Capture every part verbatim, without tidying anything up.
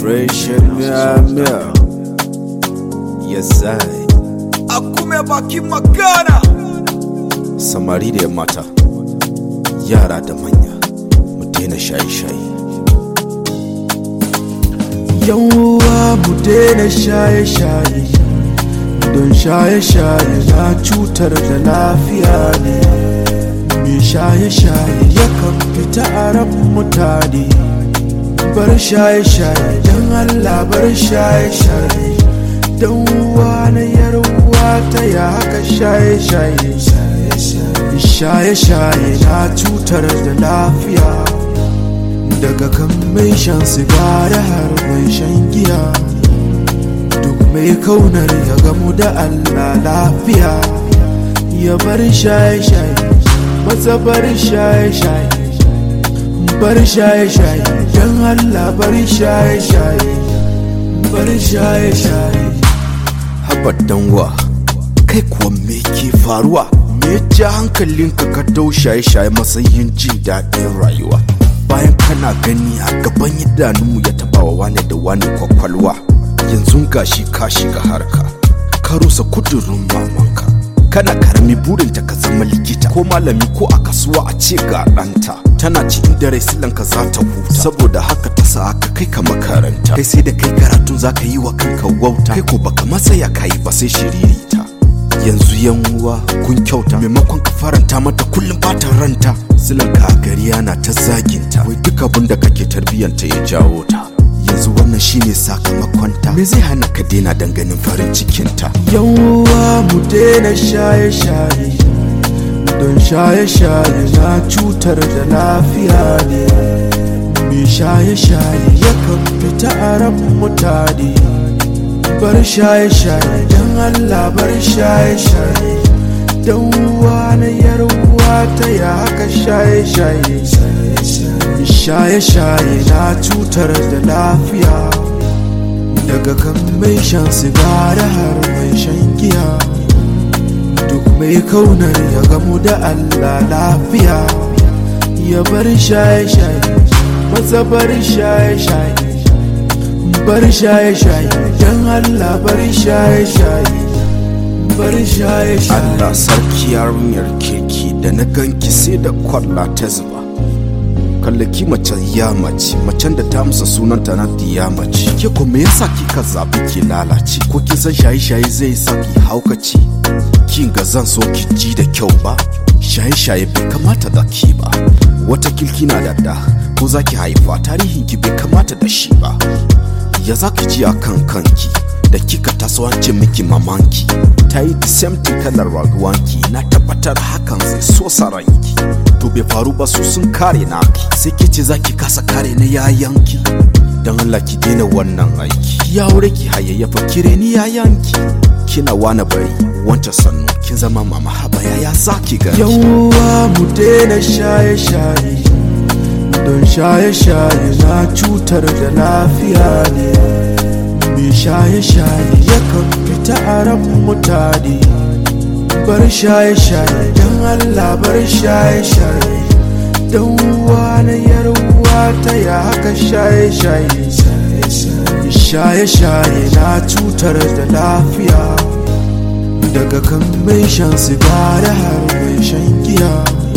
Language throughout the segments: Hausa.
Fresh and meow meow. Yes, I. Akume baki magana. Samari da mata, yara da manya, mu daina shaye-shaye. Yawwa mu daina shaye-shaye, don shaye-shaye na cutar da lafiya ne. Mai shaye-shaye yakan fita a ran mutane. Bar shaye-shaye don Allah, bar shaye-shaye. Dan uwa na yarwa ta ya haka shaye-shaye. Shaye-shaye na cutar da lafiya, daga kan mai shan sigari har mai shan giya. Duk mai kaunar ya gamu da Allah lafiya, ya bar shaye-shaye, maza bar shaye-shaye. Bar shaye-shaye don Allah, bar shaye-shaye, bar shaye-shaye. Haba danwa, kai kuwa me ke faruwa? Me ja hankalinka ka dau shaye-shaye matsayin jin daɗin rayuwa, bayan kana gani a gaban idanunmu ya taɓa wa wane da wane kwakwalwa. Yanzu gashi ka shiga harka, ka rusa kudurin mamanka. Kana karami burinta ka zama likita ko malami, ko a kasuwa a ce ga ɗanta. Tana cikin dare silanka za ta huta, saboda haka ta sa aka kai ka makaranta. Kai sai da kai karatun za ka yi wa kanka wauta, kai ko baka masaya ka yi ba sai shiririta. Yanzu yan uwa kun kyauta, maimakon ka faranta mata kullum bata ranta. Silanka a gari yana ta zaginta, wai duk abin da kake tarbiyyanta ya jawo ta. Yanzu wannan shine sakamakonta, me zai hana ka daina danganin farin cikinta? Yawwa mu daina shaye-shaye, don shaye-shaye na cutar da lafiya ne. Mai shaye-shaye yakan fita a ran mutane. Bar shaye-shaye don Allah, bar shaye-shaye. Dan uwa na yarwa ta ya haka shaye-shaye. Shaye-shaye na cutar da lafiya, daga kan mai shan sigari har mai shan giya. Duk mai kaunar ya gamu da Allah lafiya, ya bar shaye-shaye, maza bar shaye-shaye. Bar shaye-shaye don Allah, bar shaye-shaye, bar shaye-shaye. Allah sarki yarinyar keke da na ganki sai da kwalla ta zuba. Kallaki macen ya mace, macen da ta musa sunanta na diya mace. Ke ko me yasa kika zabi ki lalace? Ko kin san shaye-shaye zai sa ki haukaci? Kin ga zan so ki ji da kyau ba, shaye-shaye bai kamata da ki ba. Wata kilki na da da, ko za ki haifa tarihin ki bai kamata da shi ba. Ya za ki ji a kan kanki da kika taso an ce miki mamanki ta yi the same thing kalar rayuwanki. Na tabbatar hakan zai so saranki. To bai faru ba, su sun kare naki, sai ki ce za ki kasa kare na yayanki. Dan Allah ki daina wannan aiki, ya wure ki hayayyafa kire ni yayanki. Kina wana bari wancan sannu, kin zama mama haba yaya za ki gani. Yawwa mu daina shaye-shaye, don shaye-shaye na cutar da lafiya ne. Mai shaye-shaye yakan fita a ran mutane. Bar shaye-shaye don Allah, bar shaye-shaye. Dan uwa na yarwa ta ya haka shaye-shaye. Shaye-shaye na cutar da lafiya, daga kan mai shan sigari har mai shan giya.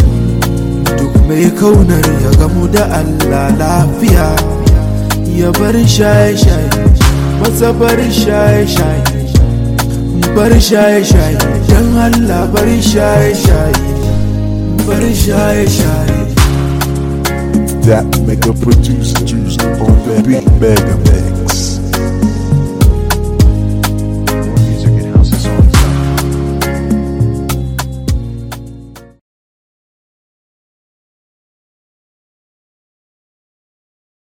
Duk mai kaunar ya gamu da Allah lafiya, ya bar shaye-shaye, maza bar shaye-shaye. Bar shaye-shaye don Allah, bar shaye-shaye, bar shaye-shaye. That mega producer on the beat Mega Mix.